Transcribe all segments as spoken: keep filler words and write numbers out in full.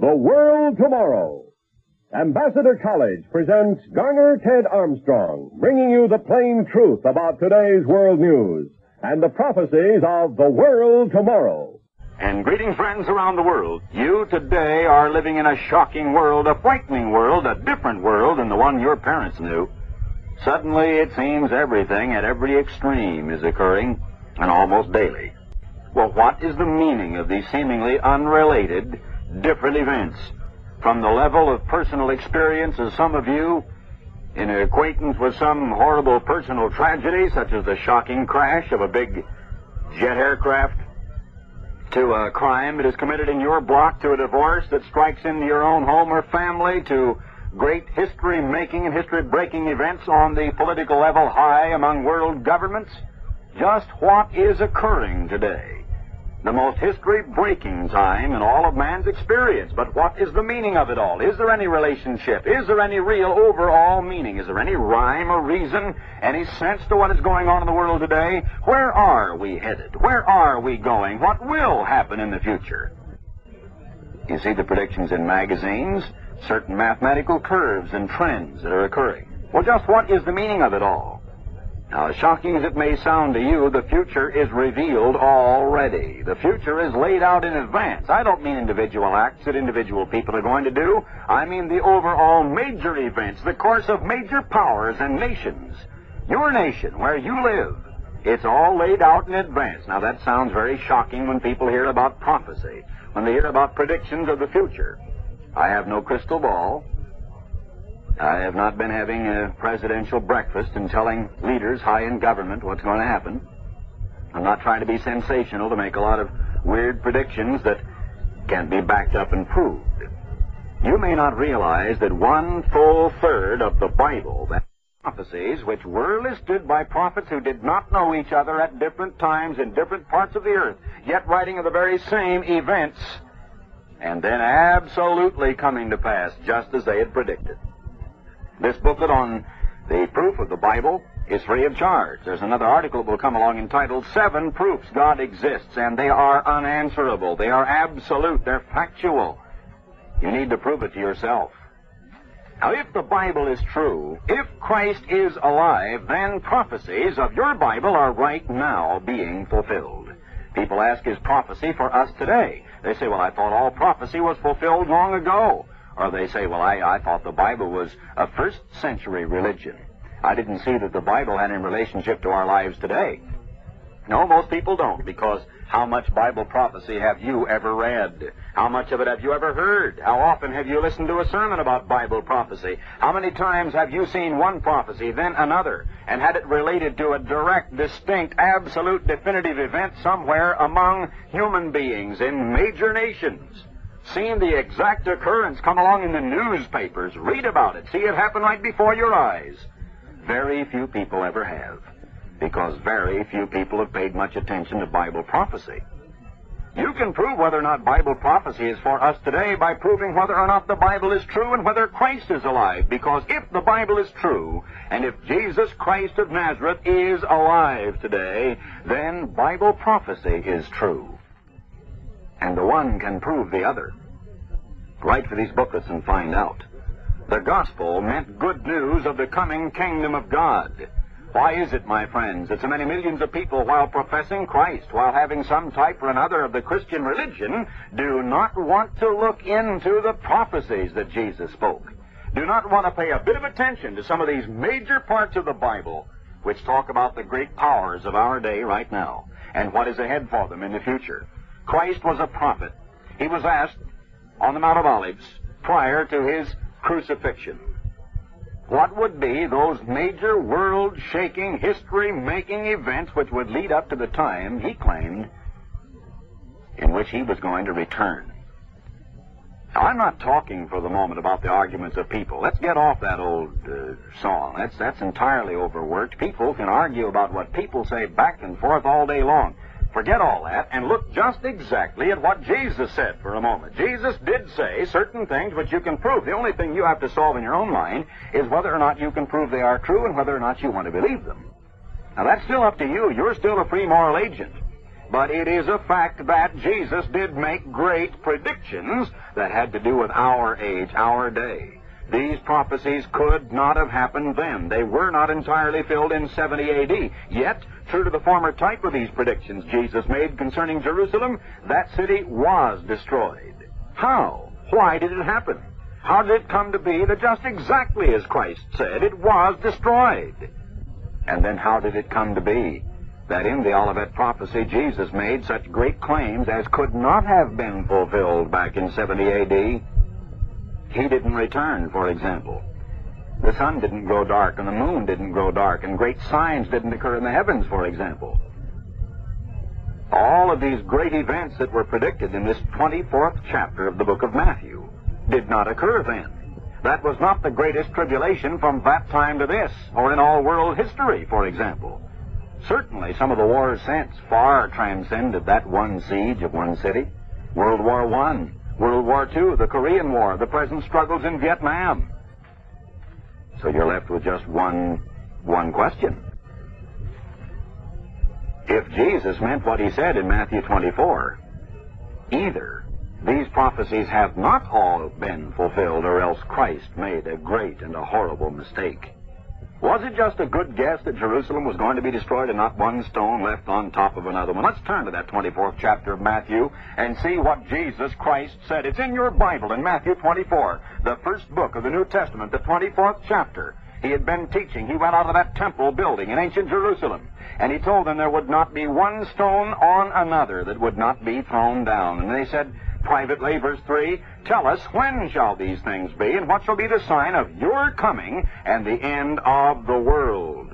The World Tomorrow. Ambassador College presents Garner Ted Armstrong, bringing you the plain truth about today's world news and the prophecies of the world tomorrow. And greeting friends around the world. You today are living in a shocking world, a frightening world, a different world than the one your parents knew. Suddenly it seems everything at every extreme is occurring, and almost daily. Well, what is the meaning of these seemingly unrelated, different events? From the level of personal experience of some of you, in an acquaintance with some horrible personal tragedy, such as the shocking crash of a big jet aircraft, to a crime that is committed in your block, to a divorce that strikes into your own home or family, to great history-making and history-breaking events on the political level high among world governments. Just what is occurring today? The most history-breaking time in all of man's experience. But what is the meaning of it all? Is there any relationship? Is there any real overall meaning? Is there any rhyme or reason, any sense to what is going on in the world today? Where are we headed? Where are we going? What will happen in the future? You see the predictions in magazines, certain mathematical curves and trends that are occurring. Well, just what is the meaning of it all? Now, as shocking as it may sound to you, the future is revealed already. The future is laid out in advance. I don't mean individual acts that individual people are going to do. I mean the overall major events, the course of major powers and nations. Your nation, where you live, it's all laid out in advance. Now, that sounds very shocking when people hear about prophecy, when they hear about predictions of the future. I have no crystal ball. I have not been having a presidential breakfast and telling leaders high in government what's going to happen. I'm not trying to be sensational to make a lot of weird predictions that can't be backed up and proved. You may not realize that one full third of the Bible, that prophecies which were listed by prophets who did not know each other at different times in different parts of the earth, yet writing of the very same events, and then absolutely coming to pass just as they had predicted. This booklet on the proof of the Bible is free of charge. There's another article that will come along entitled Seven Proofs God Exists, and they are unanswerable. They are absolute. They're factual. You need to prove it to yourself. Now, if the Bible is true, if Christ is alive, then prophecies of your Bible are right now being fulfilled. People ask, is prophecy for us today? They say, well, I thought all prophecy was fulfilled long ago. Or they say, well, I, I thought the Bible was a first century religion. I didn't see that the Bible had any relationship to our lives today. No, most people don't, because how much Bible prophecy have you ever read? How much of it have you ever heard? How often have you listened to a sermon about Bible prophecy? How many times have you seen one prophecy, then another, and had it related to a direct, distinct, absolute, definitive event somewhere among human beings in major nations? Seen the exact occurrence come along in the newspapers, read about it, see it happen right before your eyes. Very few people ever have, because very few people have paid much attention to Bible prophecy. You can prove whether or not Bible prophecy is for us today by proving whether or not the Bible is true and whether Christ is alive, because if the Bible is true, and if Jesus Christ of Nazareth is alive today, then Bible prophecy is true. And the one can prove the other. Write for these booklets and find out. The gospel meant good news of the coming kingdom of God. Why is it, my friends, that so many millions of people, while professing Christ, while having some type or another of the Christian religion, do not want to look into the prophecies that Jesus spoke? Do not want to pay a bit of attention to some of these major parts of the Bible which talk about the great powers of our day right now and what is ahead for them in the future. Christ was a prophet. He was asked on the Mount of Olives prior to his crucifixion, what would be those major world-shaking, history-making events which would lead up to the time, he claimed, in which he was going to return. Now, I'm not talking for the moment about the arguments of people. Let's get off that old uh, song. That's, that's entirely overworked. People can argue about what people say back and forth all day long. Forget all that and look just exactly at what Jesus said for a moment. Jesus did say certain things which you can prove. The only thing you have to solve in your own mind is whether or not you can prove they are true and whether or not you want to believe them. Now, that's still up to you. You're still a free moral agent. But it is a fact that Jesus did make great predictions that had to do with our age, our day. These prophecies could not have happened then. They were not entirely filled in seventy A D. Yet, true to the former type of these predictions Jesus made concerning Jerusalem, that city was destroyed. How? Why did it happen? How did it come to be that just exactly as Christ said, it was destroyed? And then how did it come to be that in the Olivet prophecy Jesus made such great claims as could not have been fulfilled back in seventy A D? He didn't return, for example. The sun didn't grow dark, and the moon didn't grow dark, and great signs didn't occur in the heavens, for example. All of these great events that were predicted in this twenty-fourth chapter of the book of Matthew did not occur then. That was not the greatest tribulation from that time to this, or in all world history, for example. Certainly some of the wars since far transcended that one siege of one city. World War One, World War Two, the Korean War, the present struggles in Vietnam. So you're left with just one, one question. If Jesus meant what he said in Matthew twenty-four, either these prophecies have not all been fulfilled, or else Christ made a great and a horrible mistake. Was it just a good guess that Jerusalem was going to be destroyed and not one stone left on top of another one? Let's turn to that twenty-fourth chapter of Matthew and see what Jesus Christ said. It's in your Bible in Matthew twenty-four, the first book of the New Testament, the twenty-fourth chapter. He had been teaching. He went out of that temple building in ancient Jerusalem, and he told them there would not be one stone on another that would not be thrown down. And they said privately, verse three, "Tell us, when shall these things be, and what shall be the sign of your coming and the end of the world?"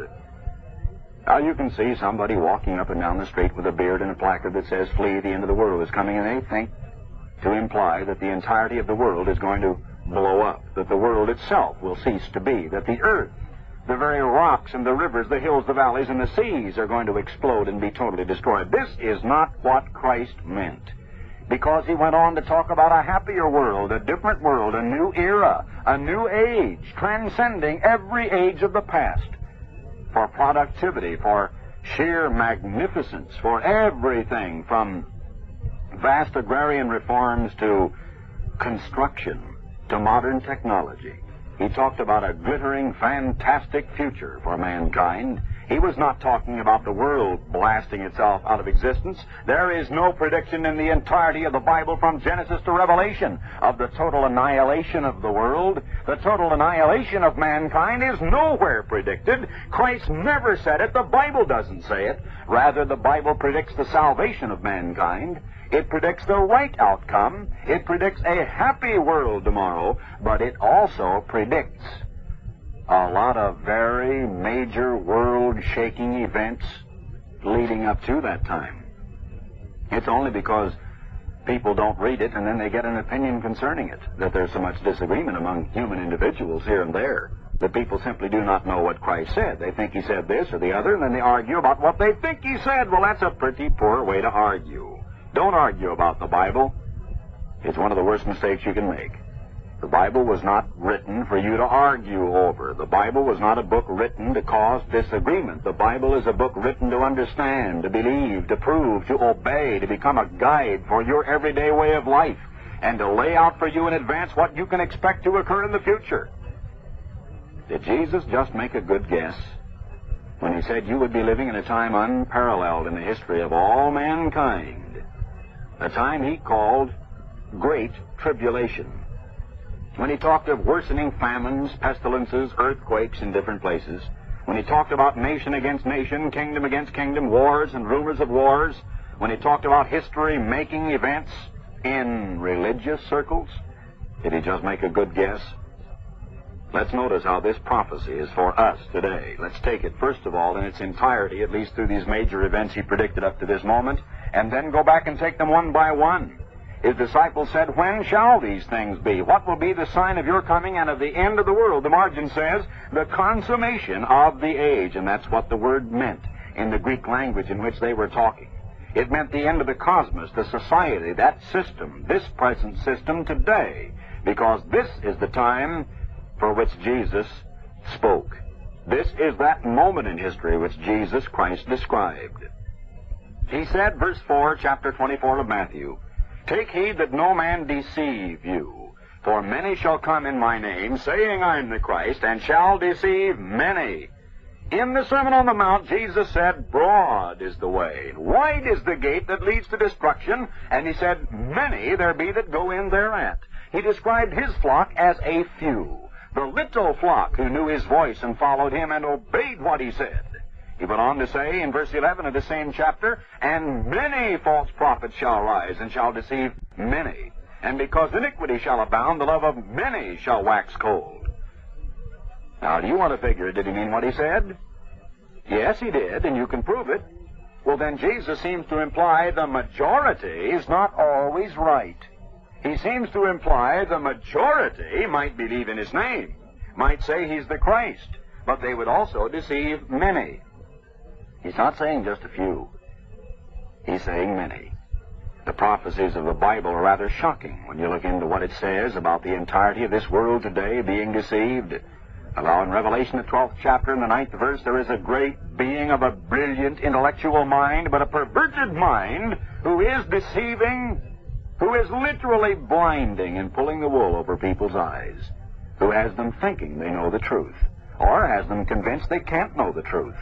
Now you can see somebody walking up and down the street with a beard and a placard that says, "Flee, the end of the world is coming," and they think to imply that the entirety of the world is going to blow up, that the world itself will cease to be, that the earth, the very rocks and the rivers, the hills, the valleys, and the seas are going to explode and be totally destroyed. This is not what Christ meant, because he went on to talk about a happier world, a different world, a new era, a new age, transcending every age of the past, for productivity, for sheer magnificence, for everything from vast agrarian reforms to construction to modern technology. He talked about a glittering, fantastic future for mankind. He was not talking about the world blasting itself out of existence. There is no prediction in the entirety of the Bible from Genesis to Revelation of the total annihilation of the world. The total annihilation of mankind is nowhere predicted. Christ never said it. The Bible doesn't say it. Rather, the Bible predicts the salvation of mankind. It predicts the right outcome. It predicts a happy world tomorrow, but it also predicts a lot of very major world-shaking events leading up to that time. It's only because people don't read it and then they get an opinion concerning it that there's so much disagreement among human individuals here and there, that people simply do not know what Christ said. They think he said this or the other, and then they argue about what they think he said. Well, that's a pretty poor way to argue. Don't argue about the Bible. It's one of the worst mistakes you can make. The Bible was not written for you to argue over. The Bible was not a book written to cause disagreement. The Bible is a book written to understand, to believe, to prove, to obey, to become a guide for your everyday way of life, and to lay out for you in advance what you can expect to occur in the future. Did Jesus just make a good guess when he said you would be living in a time unparalleled in the history of all mankind? A time he called Great Tribulation. When he talked of worsening famines, pestilences, earthquakes in different places, when he talked about nation against nation, kingdom against kingdom, wars and rumors of wars, when he talked about history-making events in religious circles, did he just make a good guess? Let's notice how this prophecy is for us today. Let's take it, first of all, in its entirety, at least through these major events he predicted up to this moment, and then go back and take them one by one. His disciples said, "When shall these things be? What will be the sign of your coming and of the end of the world?" The margin says, "the consummation of the age," and that's what the word meant in the Greek language in which they were talking. It meant the end of the cosmos, the society, that system, this present system today, because this is the time for which Jesus spoke. This is that moment in history which Jesus Christ described. He said, verse four, chapter twenty-four of Matthew, "Take heed that no man deceive you, for many shall come in my name, saying, I am the Christ, and shall deceive many." In the Sermon on the Mount, Jesus said, "Broad is the way, wide is the gate that leads to destruction," and he said, "Many there be that go in thereat." He described his flock as a few, the little flock who knew his voice and followed him and obeyed what he said. He went on to say in verse eleven of the same chapter, "And many false prophets shall rise and shall deceive many. And because iniquity shall abound, the love of many shall wax cold." Now, do you want to figure, did he mean what he said? Yes, he did, and you can prove it. Well, then Jesus seems to imply the majority is not always right. He seems to imply the majority might believe in his name, might say he's the Christ, but they would also deceive many. He's not saying just a few. He's saying many. The prophecies of the Bible are rather shocking when you look into what it says about the entirety of this world today being deceived. Now, in Revelation, the twelfth chapter, in the ninth verse, there is a great being of a brilliant intellectual mind, but a perverted mind who is deceiving, who is literally blinding and pulling the wool over people's eyes, who has them thinking they know the truth, or has them convinced they can't know the truth.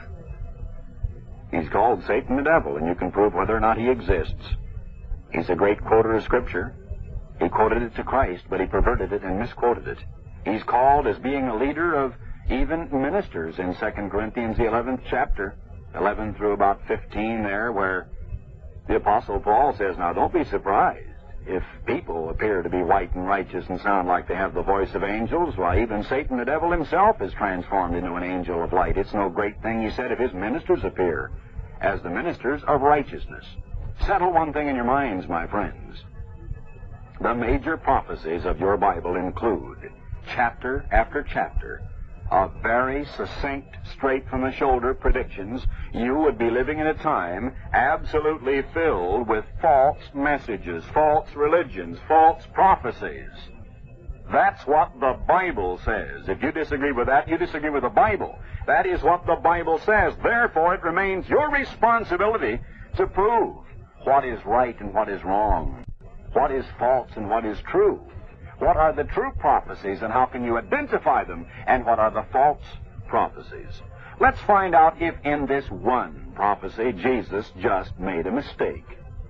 He's called Satan the devil, and you can prove whether or not he exists. He's a great quoter of Scripture. He quoted it to Christ, but he perverted it and misquoted it. He's called as being a leader of even ministers in Second Corinthians, the eleventh chapter, eleven through about fifteen there, where the Apostle Paul says, now don't be surprised if people appear to be white and righteous and sound like they have the voice of angels. Why, even Satan the devil himself is transformed into an angel of light. It's no great thing, he said, if his ministers appear as the ministers of righteousness. Settle one thing in your minds, my friends. The major prophecies of your Bible include, chapter after chapter, of very succinct, straight-from-the-shoulder predictions. You would be living in a time absolutely filled with false messages, false religions, false prophecies. That's what the Bible says. If you disagree with that, you disagree with the Bible. That is what the Bible says. Therefore, it remains your responsibility to prove what is right and what is wrong, what is false and what is true. What are the true prophecies and how can you identify them? And what are the false prophecies? Let's find out if in this one prophecy Jesus just made a mistake.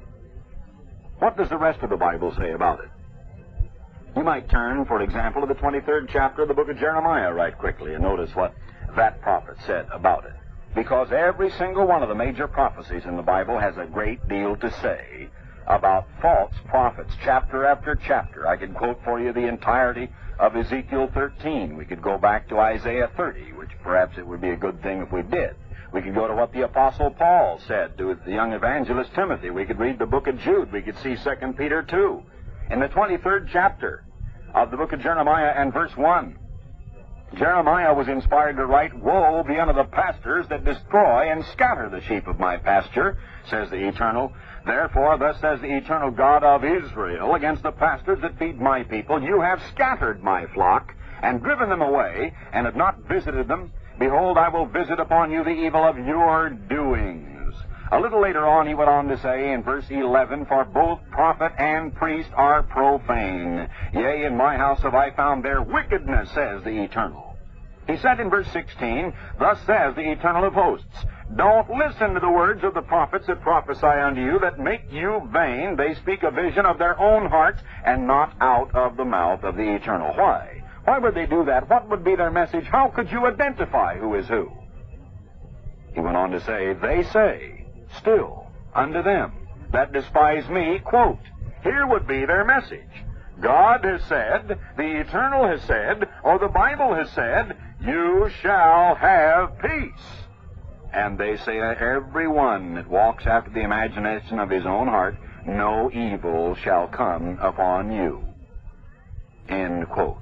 What does the rest of the Bible say about it? You might turn, for example, to the twenty-third chapter of the book of Jeremiah right quickly and notice what that prophet said about it. Because every single one of the major prophecies in the Bible has a great deal to say about false prophets, chapter after chapter. I could quote for you the entirety of Ezekiel thirteen. We could go back to Isaiah thirty, which perhaps it would be a good thing if we did. We could go to what the Apostle Paul said to the young evangelist Timothy. We could read the book of Jude. We could see Second Peter two. In the twenty-third chapter of the book of Jeremiah and verse one, Jeremiah was inspired to write, "Woe be unto the pastors that destroy and scatter the sheep of my pasture, says the Eternal. Therefore, thus says the eternal God of Israel, against the pastors that feed my people, you have scattered my flock, and driven them away, and have not visited them. Behold, I will visit upon you the evil of your doings." A little later on, he went on to say in verse eleven, "For both prophet and priest are profane. Yea, in my house have I found their wickedness, says the Eternal." He said in verse sixteen, "Thus says the Eternal of hosts, don't listen to the words of the prophets that prophesy unto you, that make you vain. They speak a vision of their own hearts, and not out of the mouth of the Eternal." Why? Why would they do that? What would be their message? How could you identify who is who? He went on to say, "They say still unto them that despise me," quote, here would be their message. God has said, the Eternal has said, or the Bible has said, you shall have peace. And they say, every one that walks after the imagination of his own heart, no evil shall come upon you. End quote.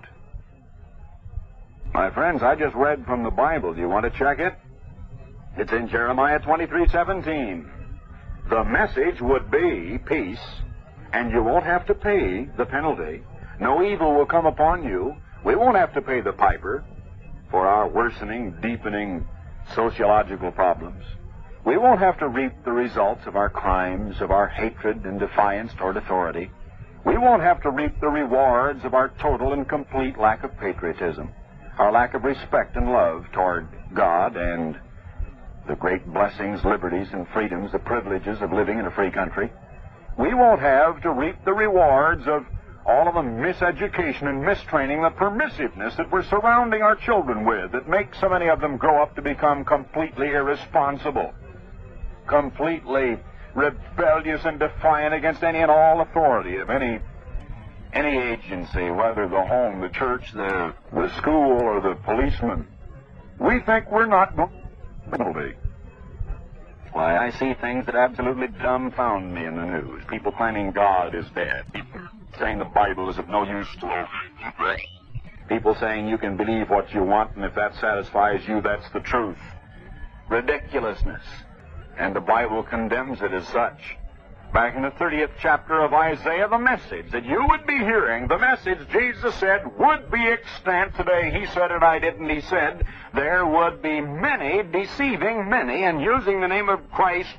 My friends, I just read from the Bible. Do you want to check it? It's in Jeremiah twenty-three seventeen. The message would be peace, and you won't have to pay the penalty. No evil will come upon you. We won't have to pay the piper for our worsening, deepening sociological problems. We won't have to reap the results of our crimes, of our hatred and defiance toward authority. We won't have to reap the rewards of our total and complete lack of patriotism, our lack of respect and love toward God and the great blessings, liberties, and freedoms, the privileges of living in a free country. We won't have to reap the rewards of all of the miseducation and mistraining, the permissiveness that we're surrounding our children with, that makes so many of them grow up to become completely irresponsible, completely rebellious and defiant against any and all authority of any any agency, whether the home, the church, the, the school, or the policeman. We think we're not penalty. Why, I see things that absolutely dumbfound me in the news. People claiming God is dead. People saying the Bible is of no use to us. People saying you can believe what you want, and if that satisfies you, that's the truth. Ridiculousness. And the Bible condemns it as such. Back in the thirtieth chapter of Isaiah, the message that you would be hearing, the message Jesus said would be extant today. He said it, I didn't. He said there would be many deceiving many and using the name of Christ.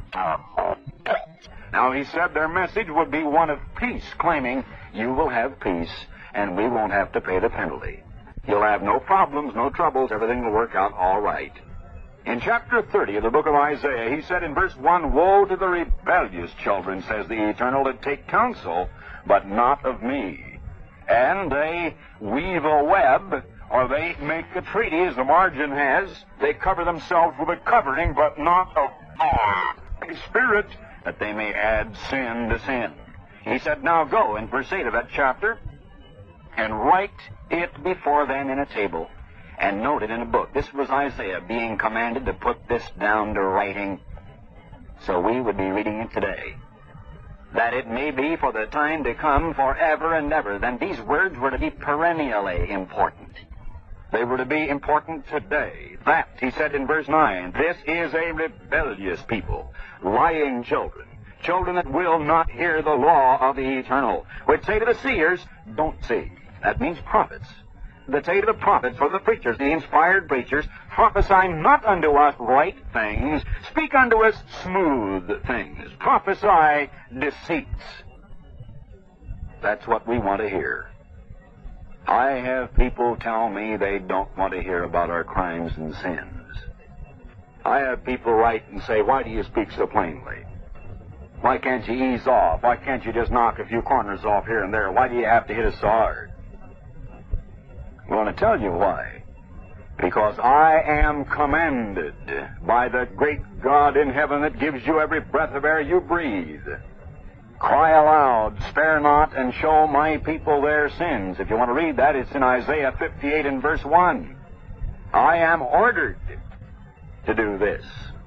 Now, he said their message would be one of peace, claiming you will have peace and we won't have to pay the penalty. You'll have no problems, no troubles. Everything will work out all right. In chapter thirty of the book of Isaiah, he said in verse one, woe to the rebellious children, says the Eternal, that take counsel, but not of me. And they weave a web, or they make a treaty, as the margin has. They cover themselves with a covering, but not of the Spirit, that they may add sin to sin. He said, now go, in verse eight of that chapter, and write it before them in a table, and note it in a book. This was Isaiah being commanded to put this down to writing, so we would be reading it today, that it may be for the time to come forever and ever. Then these words were to be perennially important. They were to be important today. That, he said in verse nine, this is a rebellious people, lying children, children that will not hear the law of the Eternal, which say to the seers, don't see. That means prophets. That say to the prophets, or the preachers, the inspired preachers, prophesy not unto us right things, speak unto us smooth things, prophesy deceits. That's what we want to hear. I have people tell me they don't want to hear about our crimes and sins. I have people write and say, why do you speak so plainly? Why can't you ease off? Why can't you just knock a few corners off here and there? Why do you have to hit us so hard? I want to tell you why. Because I am commanded by the great God in heaven that gives you every breath of air you breathe. Cry aloud, spare not, and show my people their sins. If you want to read that, it's in Isaiah fifty-eight and verse one. I am ordered to do this.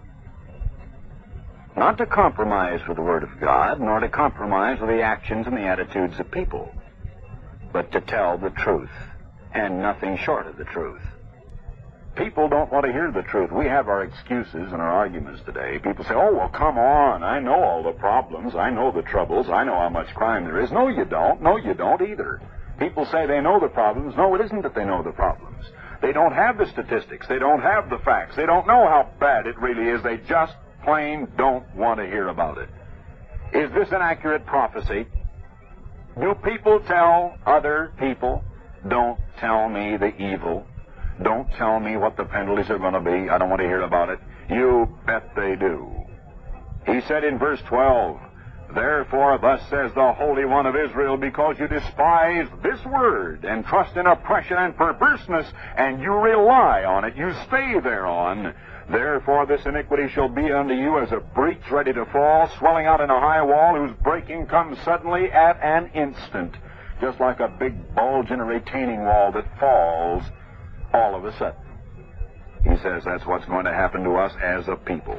Not to compromise with the Word of God, nor to compromise with the actions and the attitudes of people, but to tell the truth, and nothing short of the truth. People don't want to hear the truth. We have our excuses and our arguments today. People say, oh, well, come on. I know all the problems. I know the troubles. I know how much crime there is. No, you don't. No, you don't either. People say they know the problems. No, it isn't that they know the problems. They don't have the statistics. They don't have the facts. They don't know how bad it really is. They just plain don't want to hear about it. Is this an accurate prophecy? Do people tell other people, don't tell me the evil? Don't tell me what the penalties are going to be. I don't want to hear about it. You bet they do. He said in verse twelve, therefore thus says the Holy One of Israel, because you despise this word and trust in oppression and perverseness, and you rely on it, you stay thereon, therefore this iniquity shall be unto you as a breach ready to fall, swelling out in a high wall, whose breaking comes suddenly at an instant, just like a big bulge in a retaining wall that falls all of a sudden. He says that's what's going to happen to us as a people.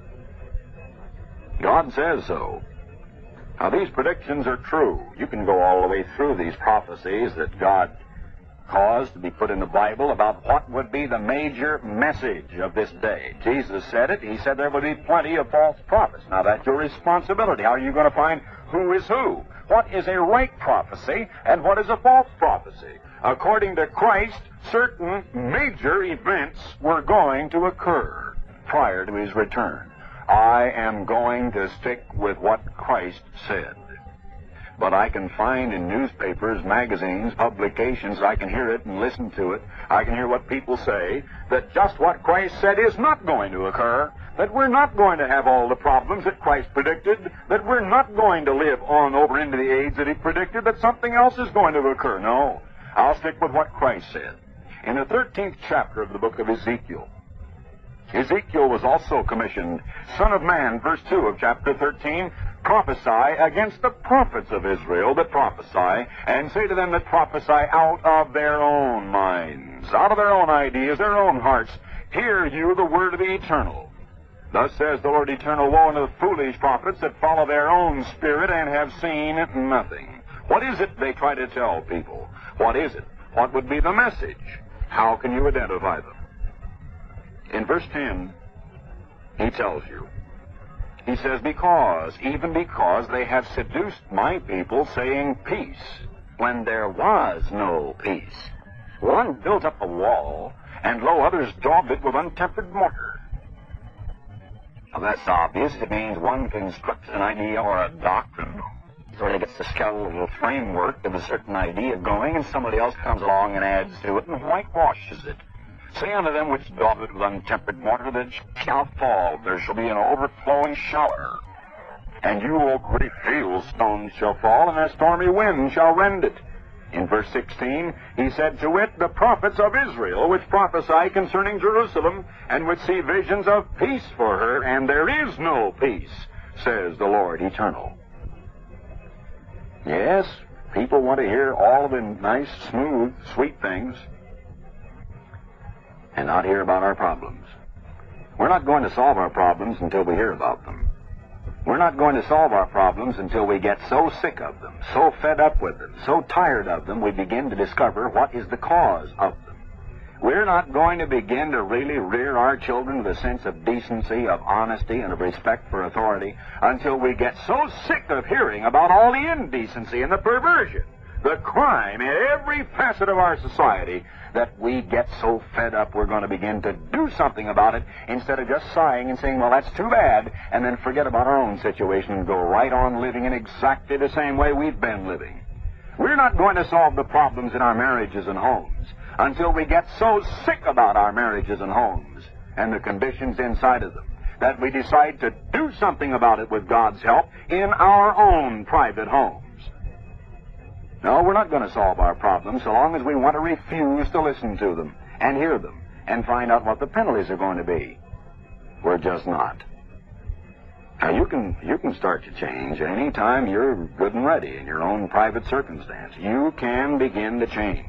God says so. Now, these predictions are true. You can go all the way through these prophecies that God caused to be put in the Bible about what would be the major message of this day. Jesus said it. He said there would be plenty of false prophets. Now, that's your responsibility. How are you going to find who is who? What is a right prophecy and what is a false prophecy? According to Christ, certain major events were going to occur prior to his return. I am going to stick with what Christ said. But I can find in newspapers, magazines, publications, I can hear it and listen to it. I can hear what people say, that just what Christ said is not going to occur, that we're not going to have all the problems that Christ predicted, that we're not going to live on over into the age that he predicted, that something else is going to occur. No, I'll stick with what Christ said. In the thirteenth chapter of the book of Ezekiel, Ezekiel was also commissioned, Son of man, verse two of chapter thirteen, prophesy against the prophets of Israel that prophesy, and say to them that prophesy out of their own minds, out of their own ideas, their own hearts. Hear you the word of the Eternal. Thus says the Lord Eternal, woe unto the foolish prophets that follow their own spirit and have seen nothing. What is it they try to tell people? What is it? What would be the message? How can you identify them? In verse ten, he tells you, he says, because, even because they have seduced my people, saying peace, when there was no peace. One built up a wall, and lo, others daubed it with untempered mortar. Now that's obvious. It means one constructs an idea or a doctrine, sort of gets the skeletal framework of a certain idea going, and somebody else comes along and adds to it and whitewashes it. Say unto them which daub it with untempered mortar, that it shall fall. There shall be an overflowing shower. And you, O great hailstones, shall fall, and a stormy wind shall rend it. In verse sixteen, he said, to wit, the prophets of Israel, which prophesy concerning Jerusalem, and which see visions of peace for her, and there is no peace, says the Lord Eternal. Yes, people want to hear all of the nice, smooth, sweet things, and not hear about our problems. We're not going to solve our problems until we hear about them. We're not going to solve our problems until we get so sick of them, so fed up with them, so tired of them, we begin to discover what is the cause of them. We're not going to begin to really rear our children with a sense of decency, of honesty, and of respect for authority until we get so sick of hearing about all the indecency and the perversion, the crime in every facet of our society, that we get so fed up we're going to begin to do something about it instead of just sighing and saying, well, that's too bad, and then forget about our own situation and go right on living in exactly the same way we've been living. We're not going to solve the problems in our marriages and homes until we get so sick about our marriages and homes and the conditions inside of them that we decide to do something about it with God's help in our own private homes. No, we're not going to solve our problems so long as we want to refuse to listen to them and hear them and find out what the penalties are going to be. We're just not. Now, you can you can start to change at any time you're good and ready in your own private circumstance. You can begin to change.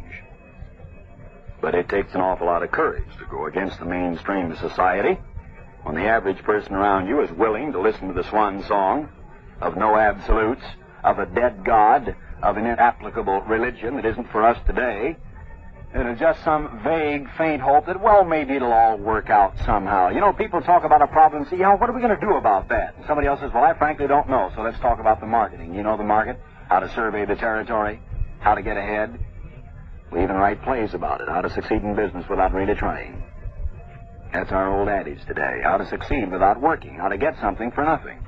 But it takes an awful lot of courage to go against the mainstream of society when the average person around you is willing to listen to the swan song of no absolutes, of a dead God, of an inapplicable religion that isn't for us today, and it's just some vague, faint hope that, well, maybe it'll all work out somehow. You know, people talk about a problem and say, yeah, what are we going to do about that? And somebody else says, well, I frankly don't know, so let's talk about the marketing. You know the market, how to survey the territory, how to get ahead. We even write plays about it, how to succeed in business without really trying. That's our old adage today, how to succeed without working, how to get something for nothing.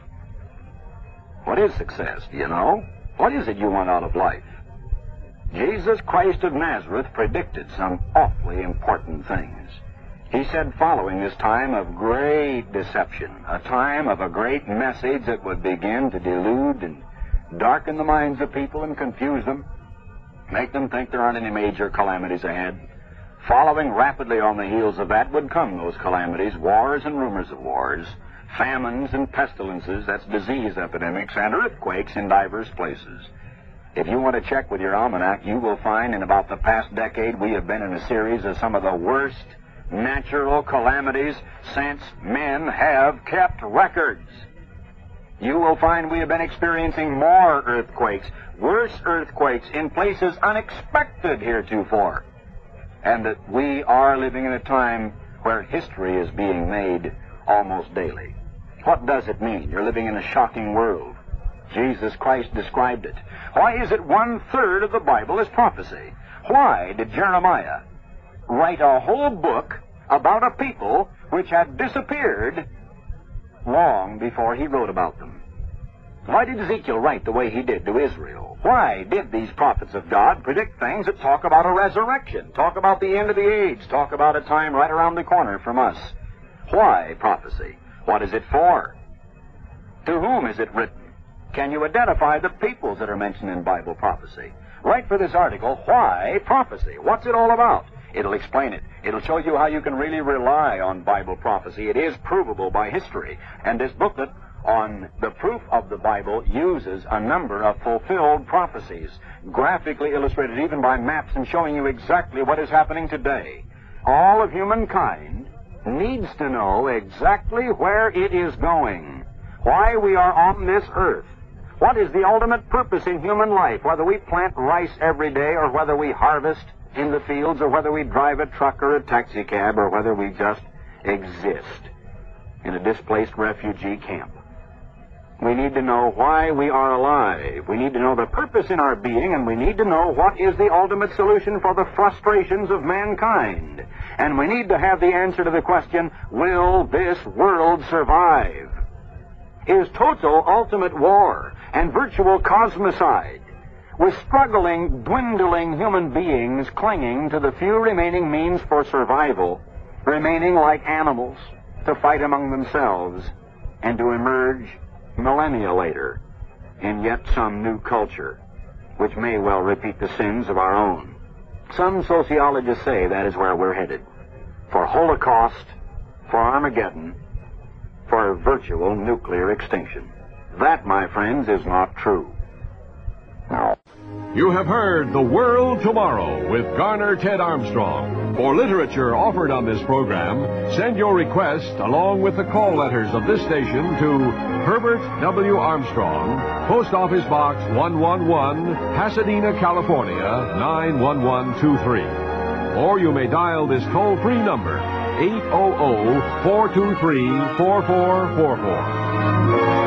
What is success, do you know? What is it you want out of life? Jesus Christ of Nazareth predicted some awfully important things. He said following this time of great deception, a time of a great message that would begin to delude and darken the minds of people and confuse them, make them think there aren't any major calamities ahead. Following rapidly on the heels of that would come those calamities, wars and rumors of wars, famines and pestilences, that's disease epidemics, and earthquakes in divers places. If you want to check with your almanac, you will find in about the past decade we have been in a series of some of the worst natural calamities since men have kept records. You will find we have been experiencing more earthquakes, worse earthquakes in places unexpected heretofore, and that we are living in a time where history is being made almost daily. What does it mean? You're living in a shocking world. Jesus Christ described it. Why is it one-third of the Bible is prophecy? Why did Jeremiah write a whole book about a people which had disappeared long before he wrote about them. Why did Ezekiel write the way he did to Israel? Why did these prophets of God predict things that talk about a resurrection, talk about the end of the age, talk about a time right around the corner from us? Why prophecy? What is it for? To whom is it written? Can you identify the peoples that are mentioned in Bible prophecy? Write for this article, Why Prophecy? What's it all about? It'll explain it. It'll show you how you can really rely on Bible prophecy. It is provable by history. And this booklet on the proof of the Bible uses a number of fulfilled prophecies, graphically illustrated even by maps and showing you exactly what is happening today. All of humankind needs to know exactly where it is going, why we are on this earth, what is the ultimate purpose in human life, whether we plant rice every day or whether we harvest in the fields or whether we drive a truck or a taxi cab or whether we just exist in a displaced refugee camp. We need to know why we are alive. We need to know the purpose in our being, and we need to know what is the ultimate solution for the frustrations of mankind. And we need to have the answer to the question, will this world survive? Is total ultimate war and virtual cosmicide, with struggling, dwindling human beings clinging to the few remaining means for survival, remaining like animals to fight among themselves and to emerge millennia later in yet some new culture, which may well repeat the sins of our own. Some sociologists say that is where we're headed, for Holocaust, for Armageddon, for virtual nuclear extinction. That, my friends, is not true. You have heard The World Tomorrow with Garner Ted Armstrong. For literature offered on this program, send your request along with the call letters of this station to Herbert W. Armstrong, Post Office Box one one one, Pasadena, California, nine one one two three. Or you may dial this toll-free number, eight hundred, four two three, four four four four.